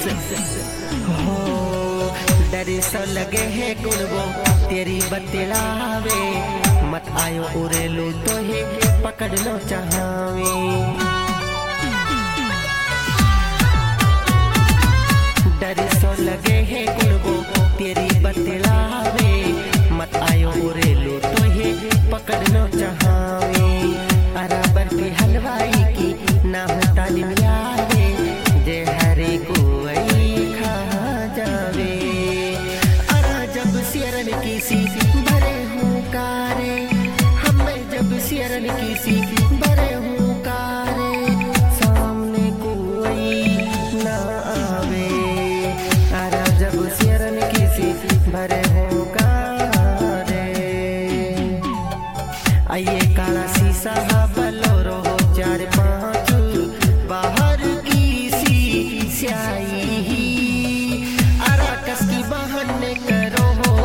हो डरे सो लगे है गुणबो तेरी बतलावे मत आयो उरेलू तो है पकड़ लो चाहावे डरे सो लगे है गुणबो तेरी बतलावे मत आयो उरेलू तो है पकड़ लो चाहावे अराबर की हलवाई की ना हो तालीम यारे जे हरे को किसी भरे हूँ कारे हमें जब सियरन किसी भरे हूँ कारे सामने कोई ना आवे अरे जब सियरन किसी भरे हूँ कारे आइए काला शीशा बलोरो हो 4-5 बाहर की सी स्याही अराकस की बहाने करो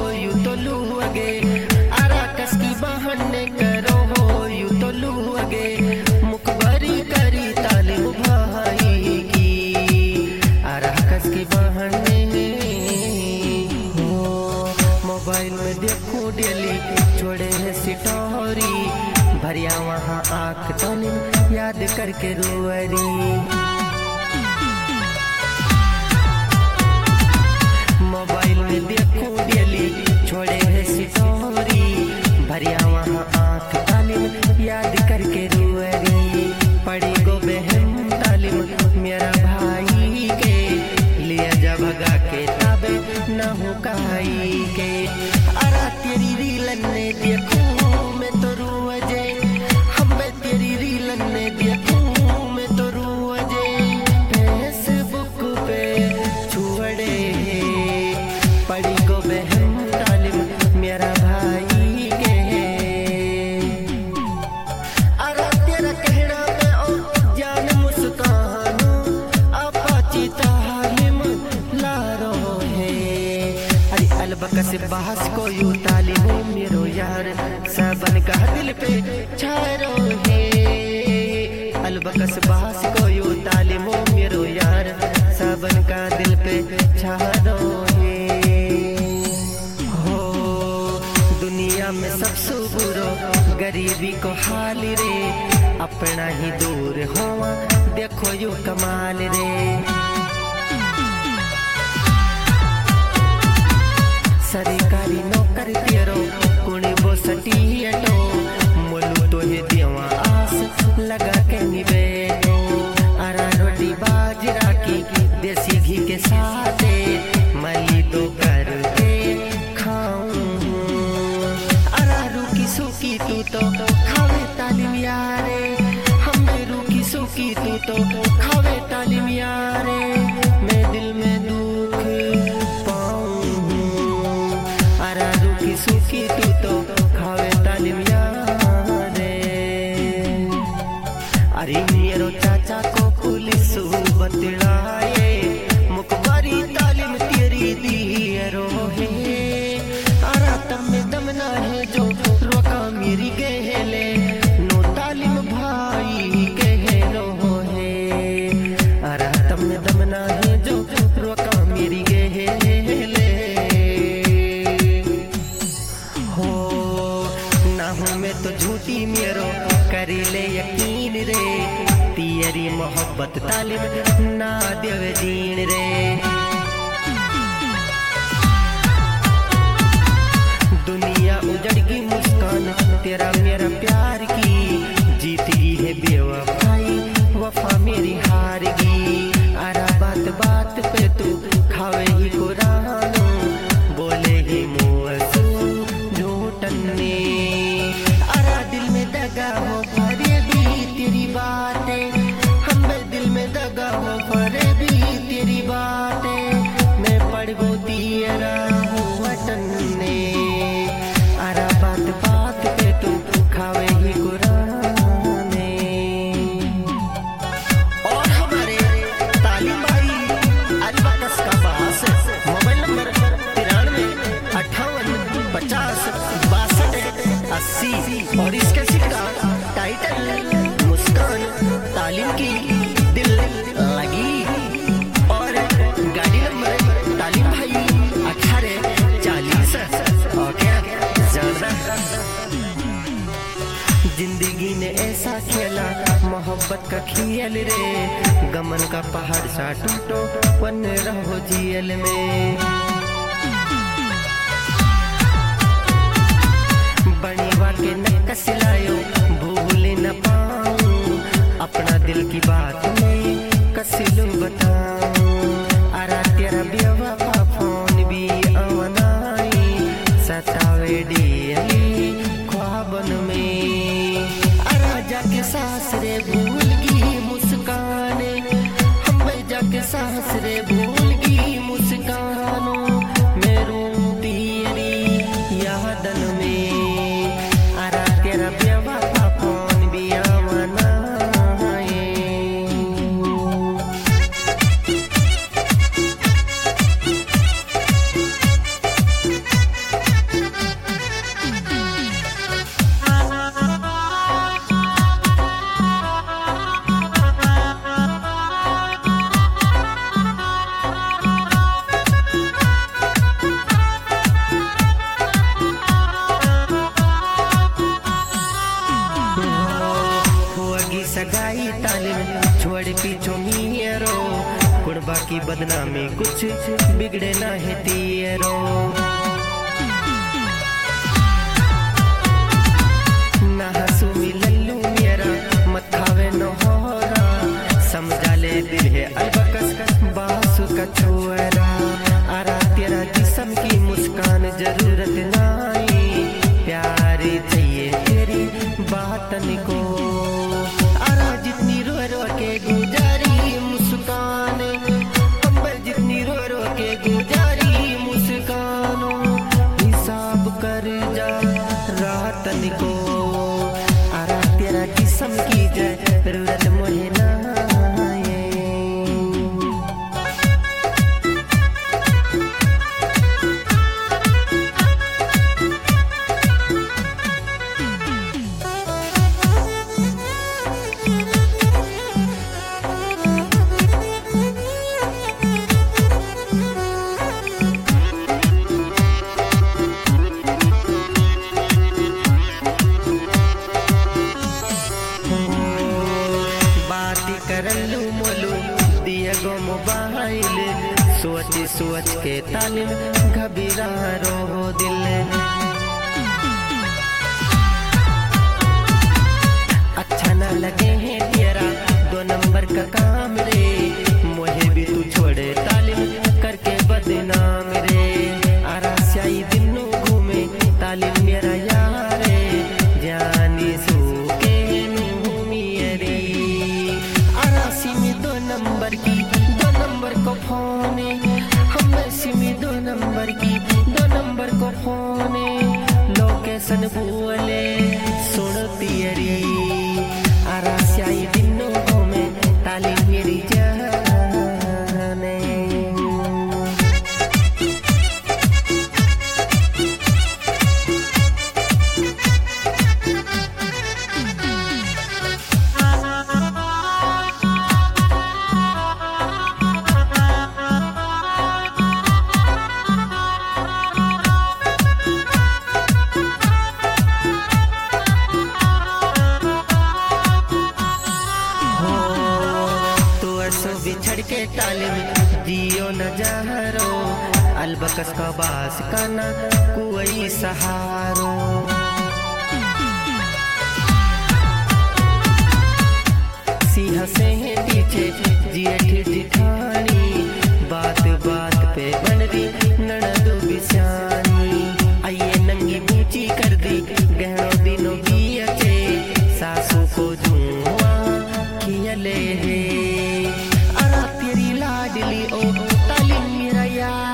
अराकस की बहाने करो हो यू तो लूगे मुखबरी करी तालिम भाई की अराकस की बहाने हो मोबाइल में देखो डेली छोड़े है सिटोरी भरिया वहाँ आँख तालिम याद करके रोवरी मोबाइल में देखो डेली छोड़े है सिटोरी भरिया वहाँ आँख तालिम याद करके रुअरी पड़ी गो बहन तालिम मेरा भाई के लिया जा भगा के ताबे न हो काई के अरा तेरी रीलन ने देखूं मैं तो रुअजे हमें तेरी रीलन ने देखूं मैं तो रुअजे फेसबुक पे छुड़े पड़ी गो बहन तालिम मेरा भाई के अरे तेरा कहना में ओ जान मुस्कानो अपाची तालिम लारो है अरे अलबकस बहस को यू तालिम मेरो यार सबन का दिल पे छारो है अलबकस बहस को यू तालिम मेरो यार सबन का दिल पे छारो है दुनिया में सबसे बुरो गरीबी को हाल रे अपना ही दूर होवा देखो यू कमाल रे सरकारी नौकर तेरो कुणी बो सटीएटो मुलू तो ही देवा आस लगा के निबेटो अरा रोटी बाजरा की देसी घी के साथ मली तो करके सूखी तू तो खावे तालिम यारे हमें रूखी सूखी तू तो खावे तालिम यारे मैं दिल में दुख पाऊं अरा रूखी सूखी तू तो खावे तालिम यारे अरे मेरो चाचा को पुलिस बतलाए मुखबारी तालिम तेरी दी रोहे अरा तम में दमना है जो मेरी गहले नो तालिम भाई कहलो है अरे तुमने दमना है जो रोका मेरी गहले हो ना हूँ मैं तो झूठी मेरो करी ले यकीन रे तेरी मोहब्बत तालिम ना देवे जीन रे दुनिया उजड़ की मुस्कान तेरा मेरा प्यार की जीत गई है बेवफाई वफा मेरी हार गई अरा बात बात पे तू खावे ही कुरानो बोले ही मुँह झूठने अरा दिल में दगा हो भरे भी तेरी बातें हमें दिल में दगा हो मोहब्बत का खेल रे, गमन का पहाड़ सा टूटो वन रहो जियल में। बनीवा के न कसिलायो भूल न पाऊं, अपना दिल की बात में कसिलू बताऊं। अरा तेरा बेवफा फोन भी आवनाई, सतावे डियली ख्वाबन में। अरा जाके सासरे भूल गई मुस्कान, हम जाके सासरे भूल गई मुस्कानों, मेरू तेरी यादन में। अरा तेरा बेवफा फोन भी आवनाई। सगाई तालीम छोड़ पीछो मियरो, कुर्बा की बदनामी कुछ बिगड़े ना है तियरो। ना हंसू लल्लू मेरा मत खावे न होरा, समझा ले दिल है अलबकस बासु का छोरा। अरा तेरा जिस्म की मुस्कान जरूरत नहीं, प्यार चाहिए तेरी बातन को। जितनी रो रो के गुजारी मुस्कान, हम जितनी रो रो के गुजारी मुस्कानों, हिसाब कर जा रातन को। अरा तेरा जिस्म की जरूरत मुझे ना करलू मोलू दिया गो मोबाइल, सोच सोच के तालिम घबीरा रो दिल। अच्छा ना लगे है तेरा 2 नंबर का काम रे, मुझे भी तू छोड़े तालिम करके बदनाम रे। अरा स्याही दिनों घूमे तालिम मेरा यार रे, जानी सू के रे। अरा सिमी 2 नंबर की 2 नंबर को फोन, हमें सिमी 2 नंबर की 2 नंबर को फोन, लोकेशन बोले सुनती रे। अरा स्याही दिनों घूमे तालिम मेरी जाने। बिछड़ के तालिम जियो न जहरो, अलबकस का बास का ना कोई सहारो। सिंह से है पीछे जेठ जिठानी, बात बात पे बन दी ननदू बिस्यानी। आइए नंगी बूची कर दी गहनों दिनों की अचे, सासू को जुआ खियले है। अरा तेरी लाडली ओ तालिम मेरा यार